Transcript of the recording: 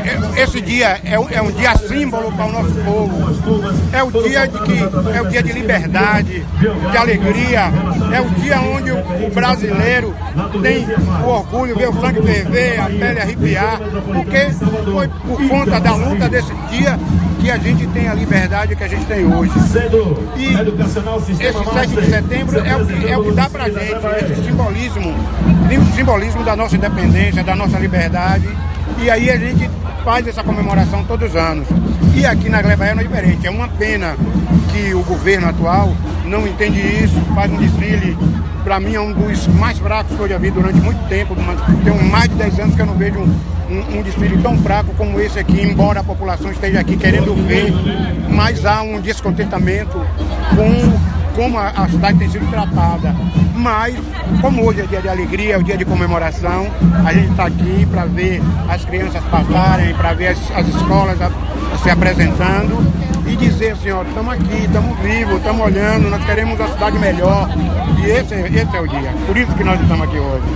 esse dia é um dia símbolo para o nosso povo. É o dia de liberdade, de alegria. É o dia onde o brasileiro tem o orgulho, ver o sangue ferver, a pele arrepiar, porque foi por conta da luta desse dia que a gente tem a liberdade que a gente tem hoje. E esse 7 de setembro é o que dá pra gente esse simbolismo da nossa independência, da nossa liberdade. E aí a gente faz essa comemoração todos os anos. E aqui na Gleba é diferente. É uma pena que o governo atual não entende isso, faz um desfile. Para mim é um dos mais fracos que eu já vi durante muito tempo. Tem mais de 10 anos que eu não vejo um desfile tão fraco como esse aqui, embora a população esteja aqui querendo ver, mas há um descontentamento com como a cidade tem sido tratada. Mas, como hoje é dia de alegria, é o dia de comemoração, a gente está aqui para ver as crianças passarem, para ver as escolas se apresentando e dizer assim, ó, estamos aqui, estamos vivos, estamos olhando, nós queremos uma cidade melhor. E esse é o dia. Por isso que nós estamos aqui hoje.